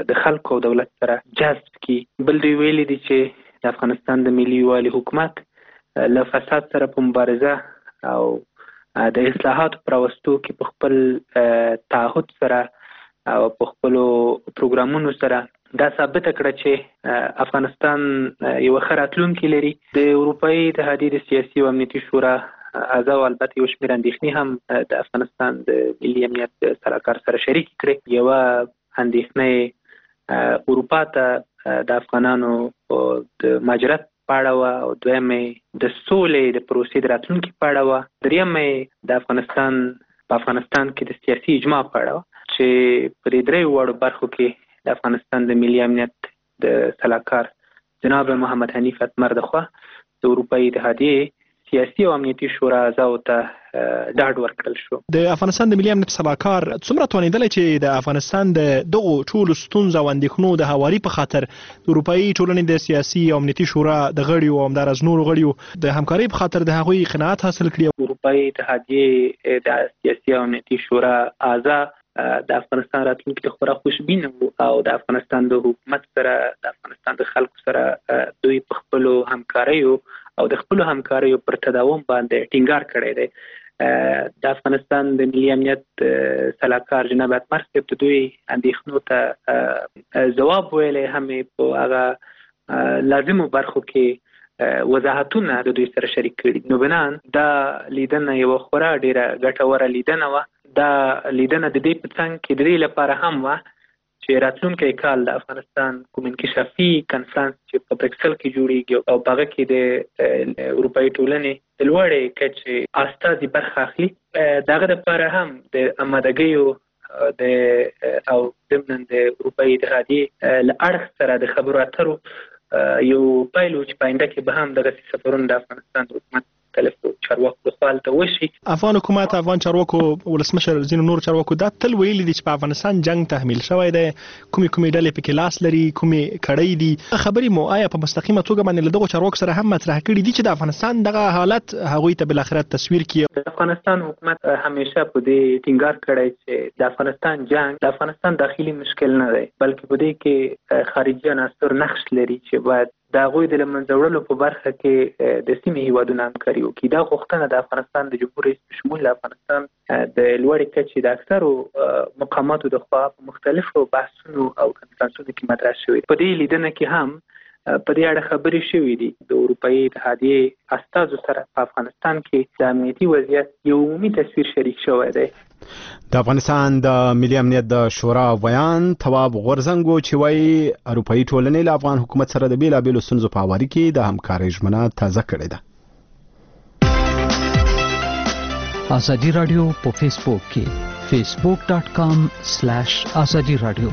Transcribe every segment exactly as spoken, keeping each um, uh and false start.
د خلکو او دولت سره جذب کړي. بل دوی ویلي دي چې د افغانستان د ملي یووالي حکومت له فساد سره په مبارزه او د اصلاحاتو پر راوستو کې په خپل تعهد سره او په خپلو پروګرامونو سره دا ثابته کړه چې افغانستان یو ښه راتلونکی لري. د اروپایي اتحادیې د سیاسي او امنیتي شورا اعضاو البته یو شمېر اندېښنې هم د افغانستان د ملي امنیت د سلاکار سره شریک کړې. یوه اندېښنه اروپا ته د افغانانو د مهاجرت په اړه وه او دویمه د سولې د پروسې د راتلونکي په اړه وه. درېیمه د افغانستان په افغانستان کې د سیاسي اجماع په اړه وه چې په دې درېیو واړو برخو کې د افغانستان د ملي امنیت د سلاکار جناب محمد حنیف اتمر د خوا د اروپایي اتحادیې سیاسي او امنیتي شورا اعضاو ته ډاډ ورکړل شو. د افغانستان د ملي امنیت سلاکار څومره توانېدلی چې د افغانستان د دغو ټولو ستونزو او اندېښنو د هواري په خاطر د اروپایي ټولنې د سیاسي او امنیتي شورا د غړیو او همداراز نورو غړیو د همکارۍ په خاطر د هغوی قناعت حاصل کړي؟ اروپایي اتحادیې د سیاسي او امنیتي شورا اعضا د افغانستان راتلونکي ته خورا خوشبینه وو او د افغانستان د حکومت سره د افغانستان د خلکو سره دوی په خپلو همکاریو او د خپلو همکاریو پر تداوم باندې ټینګار کړی دی. د افغانستان د ملي امنیت سلاکار جناب اتمر صاحب د دوی اندېښنو ته ځواب ویلی هم په هغه لازمو برخو کې وضاحتونه د دوی سره شریک کړي. نو بنان دا لیدنه یوه خورا ډېره ګټوره لیدنه وه. دا لیدنه د دې په څنګ کې د دې لپاره هم وه چې راتلونکی کال د افغانستان کوم انکشافي کنفرانس چې په برکسل کې جوړیږي او په هغه کې د اروپایي ټولنې د لوړې کچې استازي برخه اخلي، د هغه دپاره هم د امادګیو د او ضمن د اروپایي اتحادیې له اړخ سره د خبرو اترو یو پیل و چې په آینده کې به هم دغسې سفرونه د افغانستان د حکومت مختلفو چارواکو لخوا هلته وشي. افغان حکومت، افغان چارواکو، ولسمشر، ځینو نور چارواکو دا تل ویلي دي چې په افغانستان جنگ تحمیل شوی دی، کومې کومې ډلې پکې لاس لري، کومې کړۍ دي. خبرې مو آیا په مستقیمه توګه باندې له دغو چارواکو سره هم مطرح کړي دي چې د افغانستان دغه حالت هغوی ته بالاخره تصویر کړي؟ د افغانستان حکومت همیشه په دې ټینګار کړی چې د افغانستان جنگ د افغانستان داخلي مشکل نه دی، بلکې په دې کې خارجي عناصر نقش لري چې باید د هغوی د له منځه وړلو په برخه کې د سیمې هیوادونه همکاري وکړي. دا غوښتنه د افغانستان د جمهور رئیس په شمول د افغانستان د لوړې کچې د اکثرو مقاماتو د خوا په مختلفو بحثونو او کنفرانسونو کې مطرح شوې. په دې لیدنه کې هم په دې اړه خبرې شوې دي. د اروپایي اتحادیې استازو سره په افغانستان کې د امنیتي وضعیت یو عمومي تصویر شریک شوی دی. د افغانستان د ملي امنیت د شورا ویان تواب غورزنګ چې وایي اروپایي ټولنې له افغان حکومت سره د بیلابیلو ستونزو په هواري کې د همکارۍ ژمنه تازه کړې ده. ازادي راډیو په فیسبوک کې فیسبوک ډاٹ کام سلیش ازادي راډیو.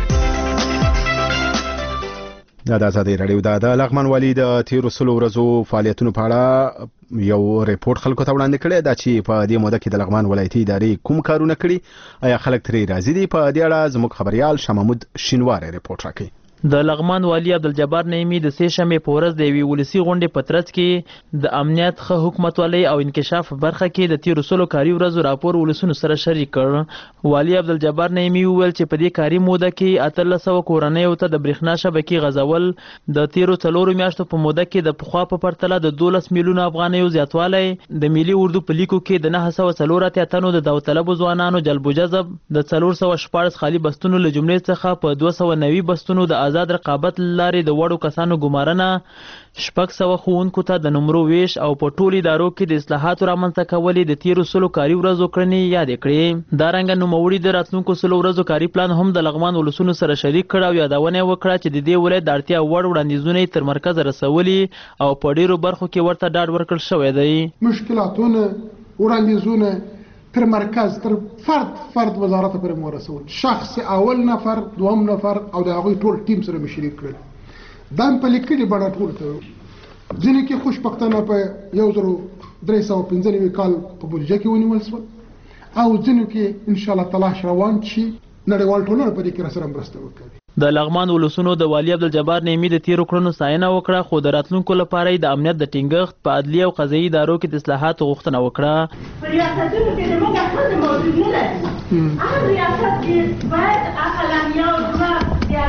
دا د ازادي راډیو د لغمان والي د تیرو سلو ورځو فعالیتونو په اړه یو ریپورت خلکو ته وړاندې کړی دا چې په دې موده کې د لغمان ولایتي ادارې کوم کارونه کړي، آیا خلک ترې راضي دي؟ په دې اړه زموږ خبریال شاه محمود شینواری ریپورت راکوي. د لغمان والي عبدالجبار نعیمي د سې شنبې په ورځ د یوې ولسي غونډې په ترڅ کې د امنیت ښه حکومتولۍ او انکشاف برخه کې د تیرو سلو کاري ورځو راپور ولسونو سره شریک کړ. والي عبدالجبار نعیمي وویل چې په دې کاري موده کې اتلس سوه کورنیو ته د برېښنا شبکې غځول، د تیرو څلورو میاشتو په موده کې د پخوا په پرتله د دولس میلیونه افغانیو زیاتوالی، د ملي اردو په لیکو کې د نهه سوه څلور اتیا تنو د داوطلبو ځوانانو جلب و جذب، د څلور سوه شپاړس خالي بستونو له جملې څخه په دوه سوه نوي بستونو د آزاد رقابت لارې د وړو کسانو ګمارنه، شپږ سوه ښوونکو ته د نمرو ویش او په ټولو ادارو کې د اصلاحاتو رامنځته کولې د تیرو سلو کاري ورځو کړنې یادې کړې. دارنګه نوموړي د راتلونکو سلو ورځو کاري پلان هم د لغمان ولسونو سره شریک کړ او یادونه یې وکړه چې د دې ولایت د اړتیا وړ وړاندیزونه یې تر مرکز رسولي او په ډېرو برخو کې ورته ډاډ ورکړل شوی دی. مشکلاتونه وړاندیزونه تر مرکز تر فرد فرد وزارت پورې ورسول، شخص اول نفر، دوم نفر او د هغوی ټول ټیم سره مې شریک کړل. دا هم په لیکلي بڼه ټولو ته ځینې کې خوشبختانه په یو زرو درې سوه پنځه نوي کال په بودیجه کې ونیول شول او ځینو کې انشاءالله تلاش روان شي، نړیوال ټولنه په دې کې راسره مرسته وکړي. د لغمان ولسونو د والي عبدالجبار نعیمي د تیرو کړنو ستاینه وکړه، خو د راتلونکو لپاره یې د امنیت د ټینګښت په عدلي او قضایي ادارو کې د اصلاحاتو غوښتنه وکړه. په ریاستونو کې زموږ ټول موجود نه لري. هغه ریاست کې باید اقلانیا او دوه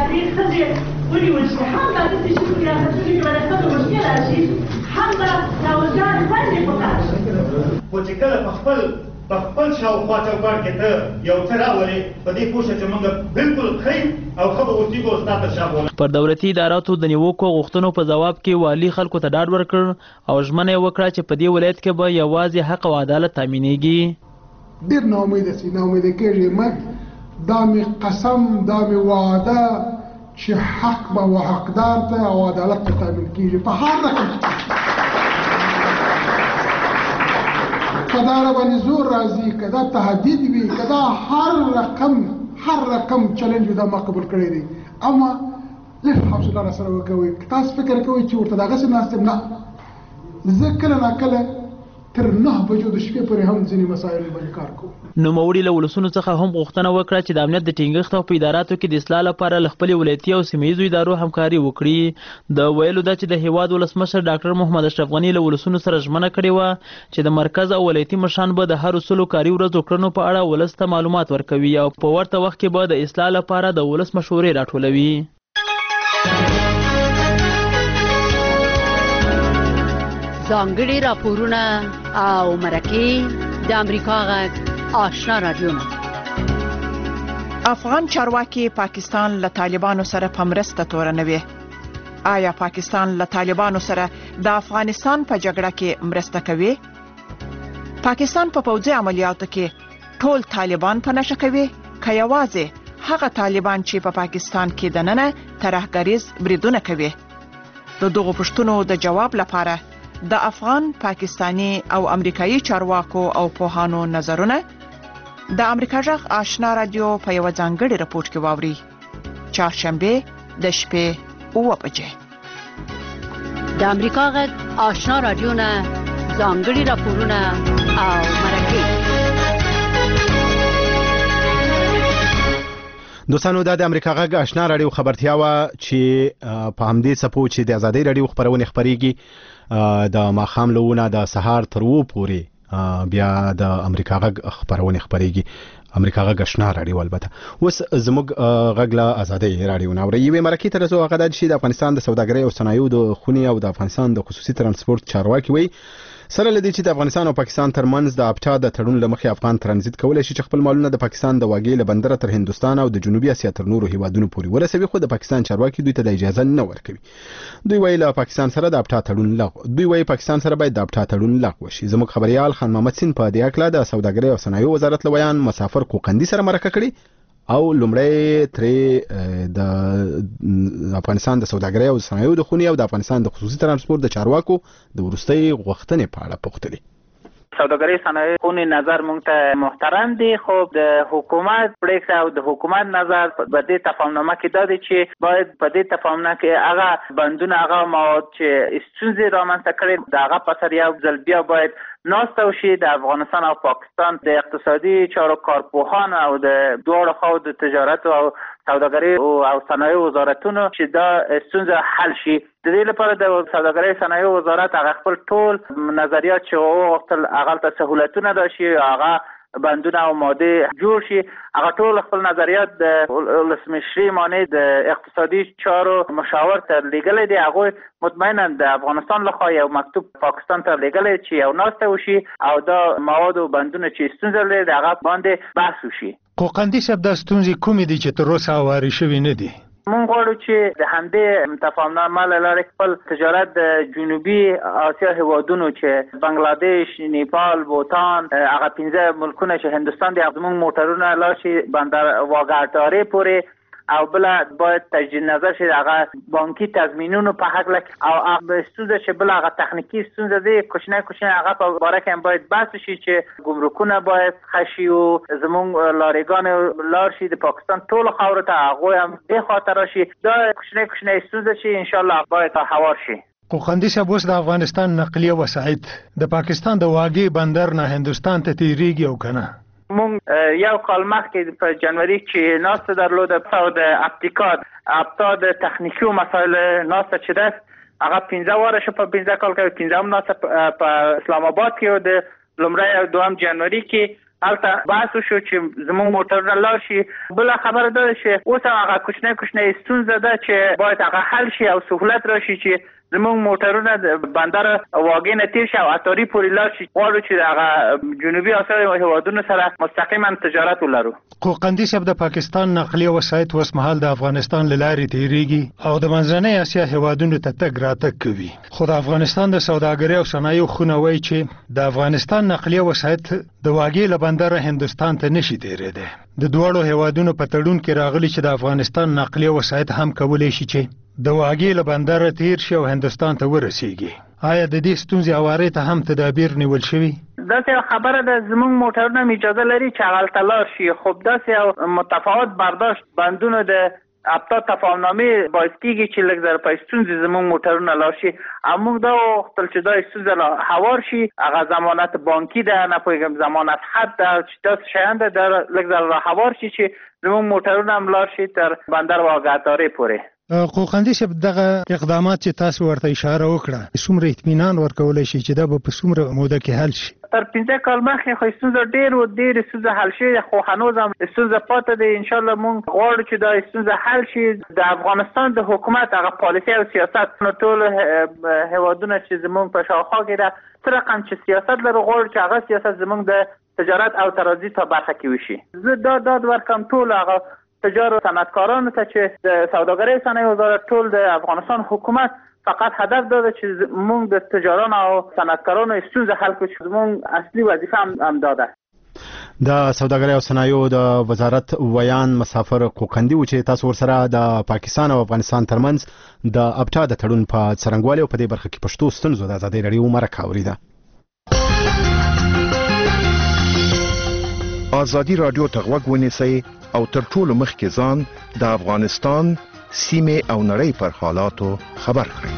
دې ښځې ونیول شي، هم دا داسې چې کوم ریاستونه کې به د ښځو مشکل راشي، هم دا ناوزګارې خویندې پکار شي. خو چې کله په خپل په خپل شاوخوا چوکاټ کې ته یو څه راولې، په دې پوه شه چې موږ بالکل ښه او ښه به ورتېږو او ستا تر شا بولو. پر دولتي اداراتو د نیوکو غوښتنو په ځواب کې والي خلکو ته ډاډ ورکړ او ژمنه یې وکړه چې په دې ولایت کې به یوازې حق او عدالت تامینېږي. ډېر ناامیده سي، ناامیده کېږي مه، دا مې قسم، دا مې وعده چې حق به و حقدار ته او عدالت ته تامین کېږي په هر رقم. که دا راباندې زور راځي، که دا تهدید وي، که دا هر رقم هر رقم چلنج وي، دا ما قبول کړی دی. اما لږ حوصله را سره وکوئ. که تاسو فکر کوئ چې ورته دغسې ناست یم، نه، زه کله ناکله تر نه بجو د شپې پورې هم ځینې مسایل باندې کار کوم. نوموړي له ولسونو څخه هم غوښتنه وکړه چې د امنیت د ټینګښت او په اداراتو کې د اصلاح لپاره له خپلې ولایتي او سیمه ییزو ادارو همکاري وکړي. د ویلو ده چې د هیواد ولسمشر ډاکټر محمد اشرف غني له ولسونو سره ژمنه کړې وه چې د مرکز او ولایتي مشران به د هرو سلو کاري ورځو کړنو په اړه ولس ته معلومات ورکوي او په ورته وخت کې به د اصلاح لپاره د ولس مشورې راټولوي. ځانګړي راپورونه او مرکې د امریکا غږ آشنا رادیو. افغان چارواکي پاکستان له طالبانو سره په مرسته تورنوي. آیا پاکستان له طالبانو سره د افغانستان په جګړه کې مرسته کوي؟ پاکستان په پوځي عملیاتو کې ټول طالبان په نشه کوي که یوازې هغه طالبان چې په پاکستان کې دننه ترهګریز بریدونه کوي؟ د دغو پوښتنو د جواب لپاره د افغان، پاکستانی او امریکایي چارواکو او پوهانو نظرونه د امریکا غږ آشنا رادیو په یو ځانګړي راپور کې واوري. چهارشنبه د شپې اوه بجې. د امریکا غږ آشنا رادیو نه ځانګړي راپورونه او مرکې. دوستانو دا د امریکا غږ آشنا رادیو خبرتیا وا چې په همدې سپو چې د ازادي رادیو خبرونه خبريږي د ماخام لونه د سهار تر و پورې بیا د امریکا غږ خبرونه خبريږي. امریکا غږ آشنا رادیو البته اوس زموږ غږ له ازادي رادیو نو یوې مرکې تر څو هغه د افغانستان د سوداګرۍ او صنایعو د خونی او د افغانستان د خصوصي ترانسپورت چارواکي وي سره لدی چې د افغانستان او پاکستان ترمنځ د ابټا د تړون لمخې افغان ترانزیت کولای شي چې خپل مالونه د پاکستان د واګې له بندر تر هندستان او د جنوبي اسیا تر نورو هیوادونو پورې ورسوي، خو د پاکستان چارواکي دوی ته د اجازه نه ورکوي. دوی وایي له پاکستان سره د ابټا تړون لغوه دوی وایي پاکستان سره باید د ابټا تړون لغوه شي. زموږ خبريال خان محمد سین په دې اړه د سوداګرۍ او صنایعو وزارت لویان مسافر کوقندي سره مرکه کړي او لومړی ترې د افغانستان د سوداګرۍ او صنایعو د خونی او د افغانستان د خصوصي ترانسپورت د چارواکو د ورستۍ غوښتنې په اړه پوښتنه. سوداګرۍ صنایع خونی نظر مونږ ته محترم دي، خو د حکومت پریکړه او د حکومت نظر په دې تفاهمنامه کې دا دی چې باید په دې تفاهمنامه کې هغه بندونه هغه مواد چې ستونزې رامنځته کړي د هغه په سر یو ځل بیا باید ناسته وشي. د افغانستان او پاکستان د اقتصادي چارو کارپوهان او د دواړو خواو د تجارت او سوداګرۍ او صنایع وزارتونو چې دا ستونزه حل شي. د دې لپاره د سوداګرۍ صنایع وزارت هغه خپل ټول نظریات چې وغوښتل هغه ته سہولتونه راشي، هغه بندونه او ماده جوړ شي، هغه ټول خپل نظریات د ولسمشري معنی د اقتصادي چارو مشاور ته لیږلي دي. هغه مطمئنا د افغانستان لخوا یو مکتوب پاکستان ته لیږلی چې یو ناسته وشي او دا مواد او بندونه چې ستونزه لري هغه باندې بحث وشي. کوقندي صاحب دا ستونزې کومې دي چې تر اوسه واري شوي نه دي؟ مونږ غواړو چې د همدې تفاهمنامه له لارې خپل تجارت د جنوبي اسیا هیوادونو چې بنگلاديش، نیپال، بوتان، هغه پنځه ملکونه چې هندستان دی، زموږ موټرونه لاړ شي بندر واګه‌ټارې پورې او بل باید تجدید نظر شي هغه بانکي تضمینونو په حق لک او هغه ستونزه چې بل هغه تخنیکی ستونزه دی کوچنی کوچنی هغه په اړه کې باید بحث شي چې ګمرکونه باید خشي او زموږ لارېګان لار شي د پاکستان ټول خاور ته هغه هم به خاطر شي دا کوچنی کوچنی ستونزه شي ان شاء الله باید هوار شي. کوقندي صاحب اوس د افغانستان نقلیه وسایط د پاکستان د واګې بندر نه هندستان ته تیریږي او کنه مونږ یو کال مخکې په جنوري کې ناسته درلوده په د اپتیکات اپتا د تخنیکی مسایل ناسته چې ده هغه پنځه واره شو په پنځه کال کې پنځم ناسته په اسلام آباد کې د لومړی او دوم جنوري کې هلته بحث وشو چې زموږ موټرونه لاړ شي. بل خبره ده چې اوس هغه کوچنی کوچنی ستونزه ده چې باید هغه حل شي او سهولت راشي چې زموږ موټرونه د بندر واګې نه تیر شي او اتاري پورې لاړ شي. غواړو چې هغه جنوبي اسیا هیوادونو سره مستقیما تجارت ولرو. قوقندي صاحب د پاکستان نقلیه وسایط اوس مهال د افغانستان له لارې تیریږي او د منځنۍ اسیا هیوادونو ته تګ راتګ کوي. خو د افغانستان د سوداګرۍ او صنایعو خونه وایي چې د افغانستان نقلیه وسایط د واګې له بندر هندوستان ته نشي تیریدی. د دوړو هیوادونو په تړون کې راغلي چې د افغانستان نقلیه وسایط هم کولای شي چې د واګې له بندر تیر شي او هندوستان ته ورسیږي. آیا د دې ستونزې هواري ته هم تدابیر نیول شوي؟ داسې خبره ده زموږ موټرونه اجازه لري چې هغلته لاړ شي. خو داسې متفاوت برداشت بندونه د ابتا تفاهمنامې باعث کېږي چې لږ ځله په ستونزې زموږ موټرونه لاړ شي. او موږ دا وغوښتل چې دا ستونزه هوار شي. هغه ضمانت بانکي ده، نه پوهېږم ضمانت خط ده، چې داسې شیان ده دا لږ ځله هوار شي چې زموږ موټرونه هم لاړ شي تر بندر واګه اتارې پورې. قوقندي صاحب دغه اقدامات چې تاسو ورته اشاره وکړه څومره اطمینان ورکولی شي چې دا به په څومره موده کې حل شي؟ تر پنځه کال مخکې خو ستونزه ډېر و ډېرې ستونزه حل شوې، خو هنوز هم ستونزه پاتې دی. انشاءالله موږ غواړو چې دا ستونزه حل شي. د افغانستان د حکومت هغه پالیسي او سیاست نو ټول هیوادونه چې زموږ په شاوخوا کې ده څه رقم چې سیاست لرو غواړو چې هغه سیاست زموږ د تجارت او ترانزیت په برخه کې وشي. زه دا داد ورکم ټول هغه تجار و صنعتکارانو ته چې د سوداګرۍ صنایع وزارت ټول د افغانستان حکومت فقط هدف داده چې موږ د تجاران او صنعتکارانو ستونزه حل کړو چې موږ اصلي وظیفه هم, هم داده. د سوداګرۍ او صنایعو د وزارت ویان مسافر قوقندي و چې تاسو ورسره د پاکستان او افغانستان ترمنځ د ابټا د تړون په څرنګوالي او په دې برخه کې پښتو ستونزو د ازادۍ راډیو مرکه اوریده. ازادي راډیو ته غوږ ونیسئ او تر ټولو مخکې ځان د افغانستان سیمې او نړۍ پر حالاتو خبر کړئ.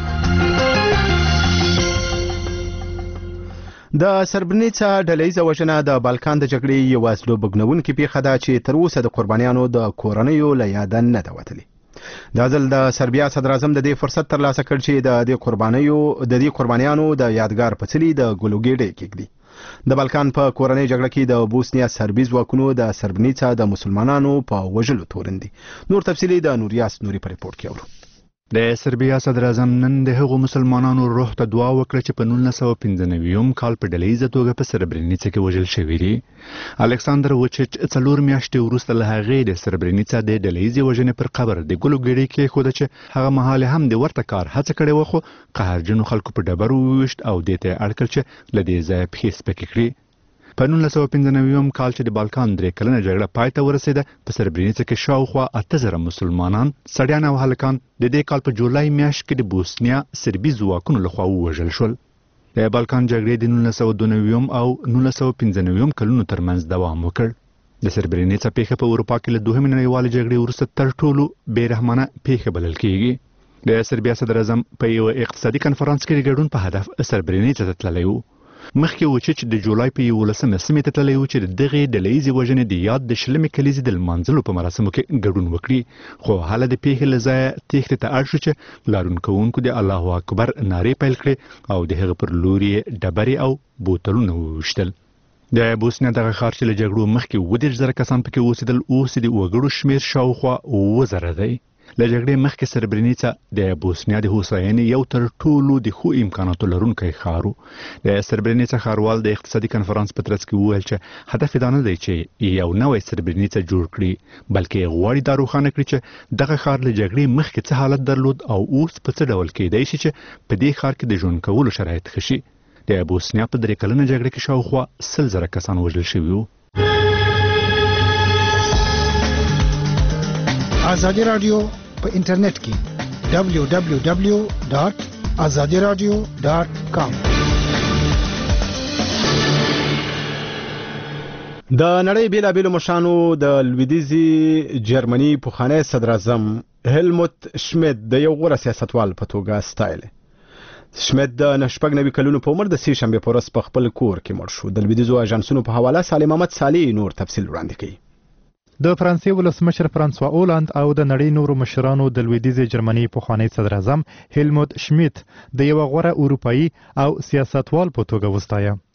د سربرینیڅا ډلهیزه وژنه د بالکان د جګړې یو اصلو بګنونکې پیښه ده چې تر اوسه د قربانیانو د کورنیو له یاده نه ده وتلې. دا ځل د سربیا صدر اعظم د دې فرصت ترلاسه کړ چې د دې قربانیو د دې قربانیانو د یادګار په څلي د ګلوګېډې کېږدي. د بالکان په کورنۍ جګړه کې د بوسنیا سربي ځواکونو د سربرینیڅا د مسلمانانو په وژلو تورن دي. نور تفصیلی د نوریاس نوري په ریپورت کې اورو. د سربیا صدر اعظم نن د هغو مسلمانانو روح ته دعا وکړه چې په نولس سوه پنځه نوي کال په ډلهیزه توګه په سربرینیڅا کې وژل شوي دي. الکساندر وچیچ څلور میاشتې وروسته له هغې د سربرینیڅا د ډلهیزې وژنې پر قبر د ګلو ګېډۍ کېښوده چې هغه مهال هم د ورته کار هڅه کړې وه، خو قهرجنو خلکو په ډبرو وویشت او دې ته یې اړ کړ چې له دې ځایه پښې سپکې کړي. په نولس سوه پنځه نوي کال چې د بالکان درې کلنه جګړه پای ته ورسېده په سربرینیڅا کې شاوخوا اته زره مسلمانان، سړیان او هلکان د دې کال په جولای میاشت کې د بوسنیا سربي ځواکونو لخوا ووژل شول. د بالکان جګړې د نولس سوه دوه نوي او نولس سوه پنځه نوي کلونو ترمنځ دوام وکړ. د سربرینیڅا پیښه په اروپا کې له دوهمې نړیوالې جګړې وروسته تر ټولو بې رحمانه پیښه بلل کېږي. د سربیا صدر اعظم په یو اقتصادي کنفرانس کې د ګډون په هدف سربرینیڅا ته تللی و. مخکې وچیچ د جولای په یولسمه سیمې ته تللی و چې د دغې ډلهیزې وژنې د یاد د شلمې کلیزې د لمانځلو په مراسمو کې ګډون وکړي، خو هله د پیښې له ځایه تېښتې ته اړ شو چې لارون کوونکو د الله اکبر نارې پیل کړې او د هغه پر لور یې ډبرې او بوتلونه وویشتل. د بوسنیا دغه ښار چې له جګړو مخکې اووه دېرش زره کسان پکې اوسېدل اوس د وګړو شمېر شاوخوا اووه زره دی. له جګړې مخکې سربرینیڅا د بوسنیا د هوساینې یو تر ټولو د ښو امکاناتو لرونکی ښار و. د سربرینیڅا ښاروال د اقتصادي کنفرانس په ترڅ کې وویل چې هدف یې دا نه دی چې یو نوی سربرینیڅا جوړ کړي، بلکې غواړي دا روښانه کړي چې دغه ښار له جګړې مخکې څه حالت درلود او اوس په څه ډول کېدای شي چې په دې ښار کې د ژوند کولو شرایط ښه شي. د بوسنیا په درې کلنه جګړه کې شاوخوا سل زره کسان وژل شوي وو. ازادي راډیو په انټرنیټ کې دبلیو دبلیو دبلیو ډاٹ ازادي راډیو ډاٹ کام. د نړۍ بیلابیلو مشرانو د لویدیځي جرمني پخوانی صدر اعظم هیلموت شمیت د یو غوره سیاستوال په توګه ستایلی. شمیت د نشپږ نوي کلونو په عمر د سې شنبې په ورځ په خپل کور کې مړ شو. د لویدیځو اژانسونو په حواله سالم احمد صالح نور تفصیل وړاندې کوي. د فرانسې ولسمشر فرانسوا اولند او د نړۍ نورو مشرانو د لویدیځې جرمني پخوانی صدر اعظم هیلموت شمیت د یو غوره اروپایي او سیاستوال په توګه وستایه.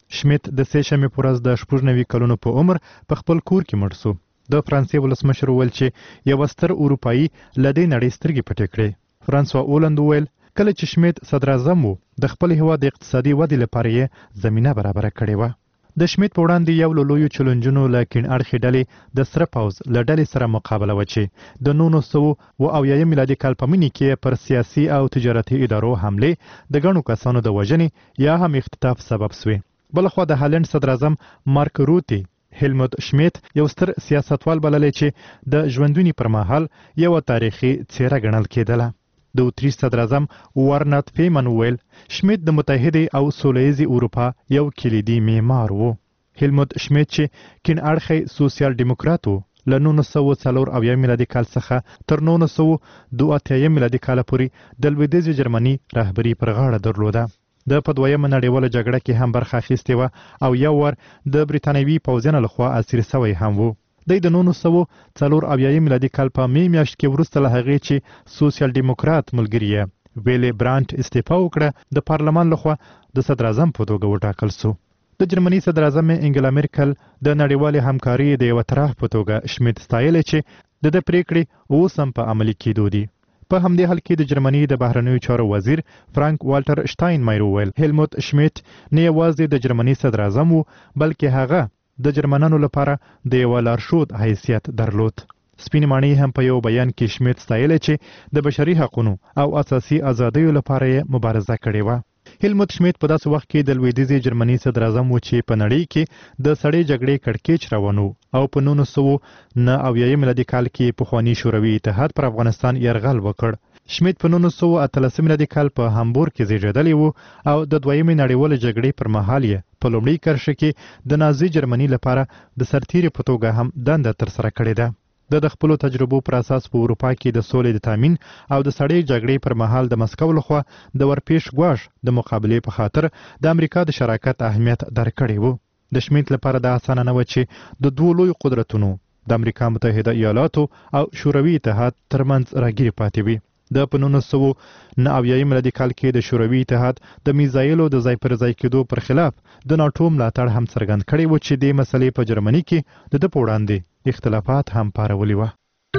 شمیت د سې شنبې په ورځ د شپږ نوي کلونو په عمر په خپل کور کې مړ شو. د فرانسې ولسمشر وویل چې یو ستر اروپایي له دې نړۍ سترګې پټې کړې. فرانسوا اولند وویل کله چې شمیت صدر اعظم و د خپل هیواد د اقتصادي ودې لپاره یې زمینه برابره کړې وه. د شمیت په وړاندې یو له لویو چلنجونو له کیڼ اړخې ډلې د سره پوځ له ډلې سره مقابله وه چې د نولس سوه اوه اویایم میلادي کال په مني کې پر سیاسي او تجارتي ادارو حملې د ګڼو کسانو د وژنې یا هم اختطاف سبب سوې. بلخوا د هالند صدر اعظم مارک روتي هیلموت شمیت یو ستر سیاستوال بللی چې د ژوندوني پر مهال یوه تاریخي څیره ګڼل کېدله. د اتریش صدر اعظم وارنات فیمن وویل شمیت د متحدې او سوله ییزې اروپا یو کلیدي معمار و. هیلموت شمیت چې کیڼ اړخی سوسیال ډیموکرات و له نولس سوه څلور اویا میلادي کال څخه تر نولس سوه دوه اتیایم میلادي کاله پورې د لویدیځې جرمني رهبري پر غاړه درلوده. د په دویمه نړیواله جګړه کې هم برخه اخیستې وه او یو وار د بریتانوي پوځیانو لخوا اسیر سوی هم و. دی د نولس سوه څلور اویایم میلادي کال په می میاشت کې وروسته له هغې چې سوسیال ډیموکرات ملګري یې ویلی برانټ استعفا وکړه د پارلمان لخوا د صدر اعظم په توګه وټاکل سو. د جرمني صدر اعظم انګلا میرکل د نړیوالې همکاري د یوه طرف په توګه شمیت ستایلی چې د ده پریکړې اوس هم په عملي کېدو دي. په همدې حال کې د جرمني د بهرنیو چارو وزیر فرانک والټر شتاینمایر وویل هیلموت شمیت نه یوازې د جرمني صدر اعظم و بلکې هغه د جرمنانو لپاره د یوه لارښود حیثیت درلود. سپینې ماڼۍ هم په یو بیان کې شمیت ستایلی چې د بشري حقونو او اساسي ازادیو لپاره یې مبارزه کړې وه. هیلموت شمیت په داسې وخت کې د لویدیځې جرمني صدر اعظم و چې په نړۍ کې د سړې جګړې کړکېچ روان و او په نولس سوه نه اویایم میلادي کال کې پخواني شوروي اتحاد پر افغانستان یرغل وکړ. شمیت په نولس سوه اتلسم میلادي کال په هامبورګ کې زیږېدلی و او د دویمې نړیوالې جګړې پر مهال یې په لومړۍ کرښه کې د نازي جرمني لپاره د سرتیري په توګه هم دنده ترسره کړې ده. د د خپلو تجربو پر اساس په اروپا کې د سولې د تامین او د سړې جګړې پر مهال د مسکو لخوا د ورپېش ګواښ د مقابلې په خاطر د امریکا د شراکت اهمیت درکړی و. د شمیت لپاره دا اسانه نه و چې د دوو لویو قدرتونو د امریکا متحده ایالاتو او شوروي اتحاد ترمنځ راګیرې پاتې وي. د په نولس سوه نه اویایم میلادي کال کې د شوروي اتحاد د میزایلو د ځای پر ځای کېدو پر خلاف د ناټو ملاتړ هم څرګند کړی و چې دې مسلې په جرمني کې د ده په وړاندې اختلافات هم پارولي وه.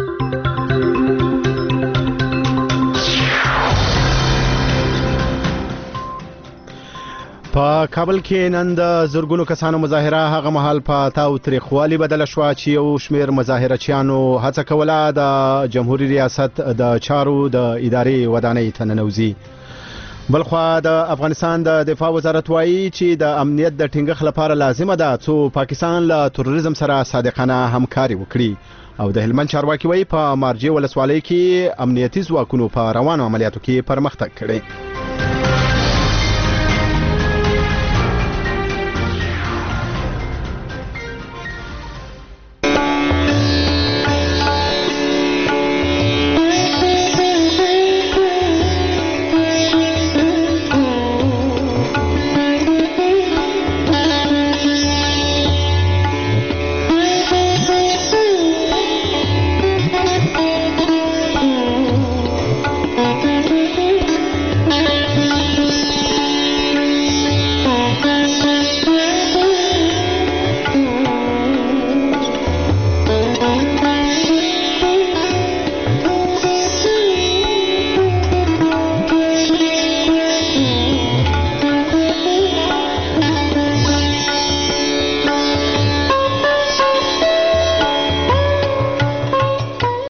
په کابل کې نن د زرګونو کسانو مظاهره هغه مهال په تاو تریخوالي بدله شوه چې یو شمیر مظاهرچیانو هڅه کوله د جمهوریت ریاست د چارو د ادارې ودانۍ ته ننوځي. بلخوا د افغانستان د دفاع وزارت وایي چې د امنیت د ټینګښت لپاره لازمه ده څو پاکستان له تروریزم سره صادقانه همکاري وکړي او د هلمند چارواکي وایي په مارجې ولسوالۍ کې امنیتي ځواکونو په روانو عملیاتو کې پرمختګ کړی.